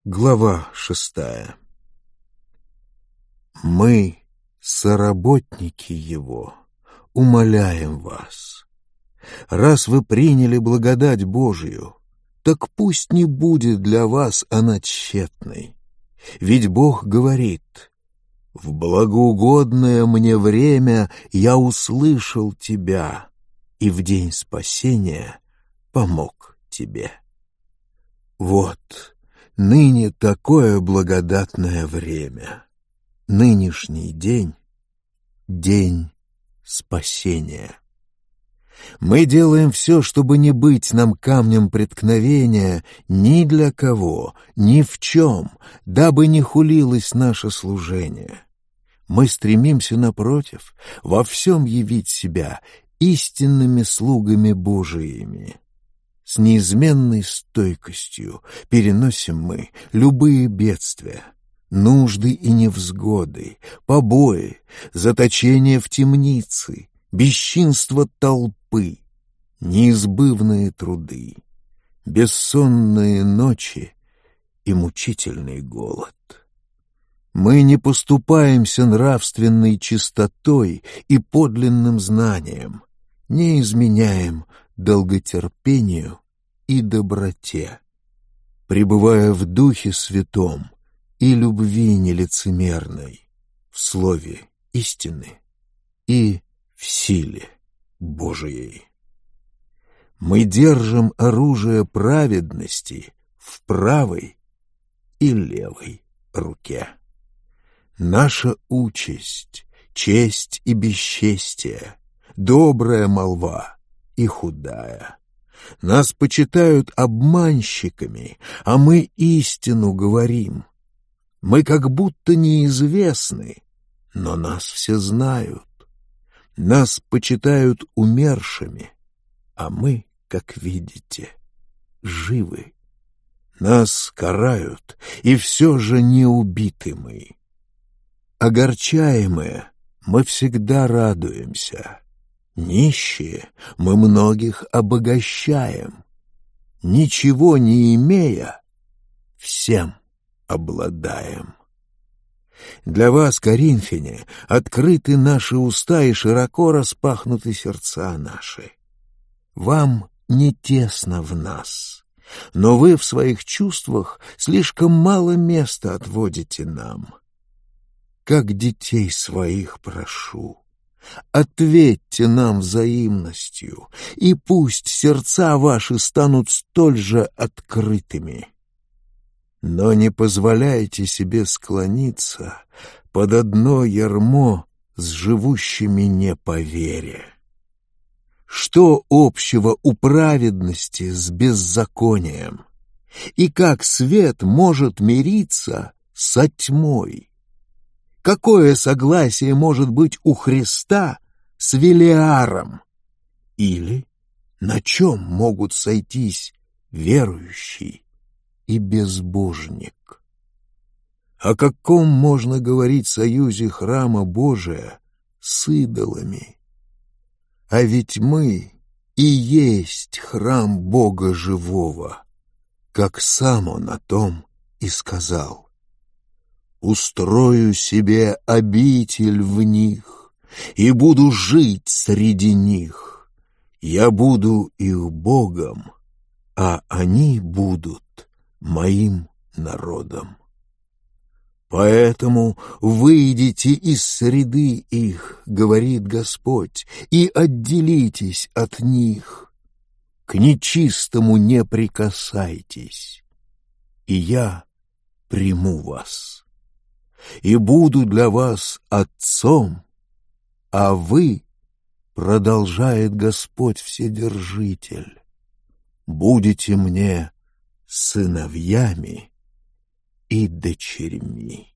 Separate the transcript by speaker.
Speaker 1: Глава 6. Мы, соработники Его, умоляем вас, раз вы приняли благодать Божию, так пусть не будет для вас она тщетной. Ведь Бог говорит: «В благоугодное мне время я услышал тебя, и в день спасения помог тебе». Вот ныне такое благодатное время. Нынешний день — день спасения. Мы делаем все, чтобы не быть нам камнем преткновения ни для кого, ни в чем, дабы не хулилось наше служение. Мы стремимся, напротив, во всем явить себя истинными слугами Божиими. С неизменной стойкостью переносим мы любые бедствия, нужды и невзгоды, побои, заточение в темницы, бесчинство толпы, неизбывные труды, бессонные ночи и мучительный голод. Мы не поступаемся нравственной чистотой и подлинным знанием, не изменяем долготерпению и доброте, пребывая в Духе Святом и любви нелицемерной, в слове истины и в силе Божией. Мы держим оружие праведности в правой и левой руке. Наша участь, честь и бесчестие, добрая молва и худая. Нас почитают обманщиками, а мы истину говорим. Мы как будто неизвестны, но нас все знают. Нас почитают умершими, а мы, как видите, живы. Нас карают, и все же не убиты мы. Огорчаемые, мы всегда радуемся. Нищие, мы многих обогащаем. Ничего не имея, всем обладаем. Для вас, коринфяне, открыты наши уста и широко распахнуты сердца наши. Вам не тесно в нас, но вы в своих чувствах слишком мало места отводите нам. Как детей своих прошу, ответьте нам взаимностью, и пусть сердца ваши станут столь же открытыми. Но не позволяйте себе склониться под одно ярмо с живущими не по вере. Что общего у праведности с беззаконием? И как свет может мириться со тьмой? Какое согласие может быть у Христа с Велиаром? Или на чем могут сойтись верующий и безбожник? О каком можно говорить союзе храма Божия с идолами? А ведь мы и есть храм Бога живого, как сам Он о том и сказал: «Устрою себе обитель в них и буду жить среди них. Я буду их Богом, а они будут моим народом. Поэтому выйдите из среды их, говорит Господь, и отделитесь от них. К нечистому не прикасайтесь, и я приму вас. И буду для вас отцом, а вы, продолжает Господь Вседержитель, будете мне сыновьями и дочерьми».